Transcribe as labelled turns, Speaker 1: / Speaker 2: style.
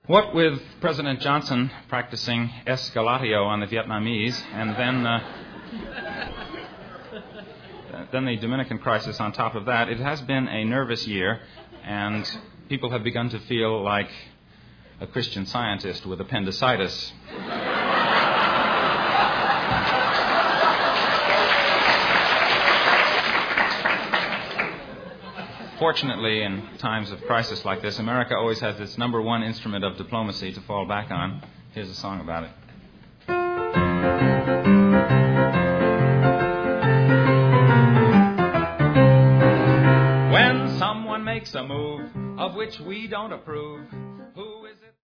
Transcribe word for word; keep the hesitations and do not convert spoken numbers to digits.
Speaker 1: What with President Johnson practicing escalatio on the Vietnamese, and then uh, then the Dominican crisis on top of that, it has been a nervous year, and people have begun to feel like a Christian Scientist with appendicitis. Fortunately, in times of crisis like this, America always has its number one instrument of diplomacy to fall back on. Here's a song about it. When someone makes a move of which we don't approve,